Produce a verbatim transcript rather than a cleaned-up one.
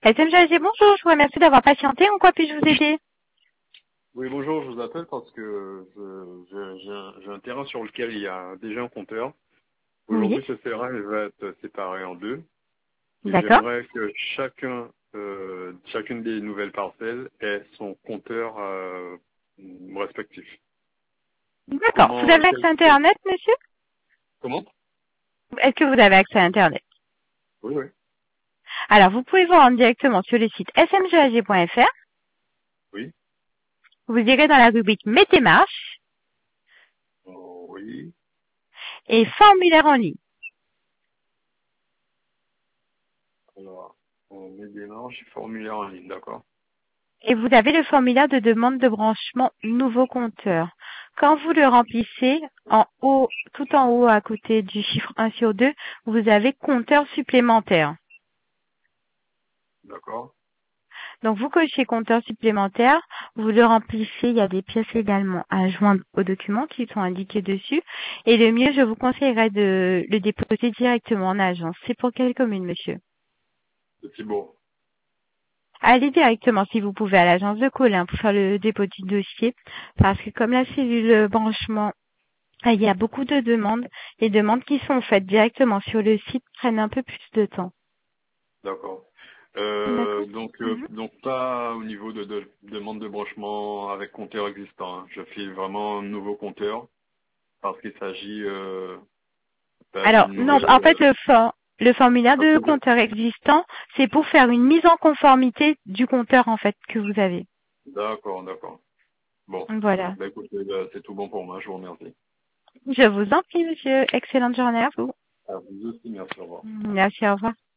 S M G A G, bonjour, je vous remercie d'avoir patienté. En quoi puis-je vous aider? Oui, bonjour, je vous appelle parce que je- je- j'ai un, j'ai un terrain sur lequel il y a déjà un compteur. Oui, Aujourd'hui, ce terrain il va être séparé en deux. Et d'accord. j'aimerais que chacun, euh, chacune des nouvelles parcelles ait son compteur euh, respectif. D'accord. Vous Comment avez accès quel- à quel- Internet, monsieur? Comment Est-ce que vous avez accès à Internet? Oui, oui. Alors, vous pouvez vous rendre directement sur le site s m g a g point f r. Oui. Vous irez dans la rubrique Mes démarches Oh, oui. et formulaire en ligne. Alors, on met des démarches et formulaire en ligne, d'accord. Et vous avez le formulaire de demande de branchement nouveau compteur. Quand vous le remplissez, en haut, tout en haut à côté du chiffre un sur deux, vous avez compteur supplémentaire. D'accord. Donc, vous cochez compteur supplémentaire, vous le remplissez, il y a des pièces également à joindre aux documents qui sont indiqués dessus. Et le mieux, je vous conseillerais de le déposer directement en agence. C'est pour quelle commune, monsieur? C'est Thibault. Allez directement, si vous pouvez, à l'agence de Colin pour faire le dépôt du dossier. Parce que comme la cellule branchement, il y a beaucoup de demandes. Les demandes qui sont faites directement sur le site prennent un peu plus de temps. D'accord. Euh, D'accord. donc, euh, Mhm. donc pas au niveau de, de demande de branchement avec compteur existant. Hein. Je file vraiment un nouveau compteur parce qu'il s'agit euh, bah, Alors, d'une non, nouvelle. en fait, Euh, le, for- le formulaire parce de que je- compteur existant, c'est pour faire une mise en conformité du compteur, en fait, que vous avez. D'accord, d'accord. Bon, Voilà. bah, écoutez, euh, c'est tout bon pour moi. Je vous remercie. Je vous en prie, monsieur. Excellente journée à vous. À vous aussi, merci. Au revoir. Merci, au revoir.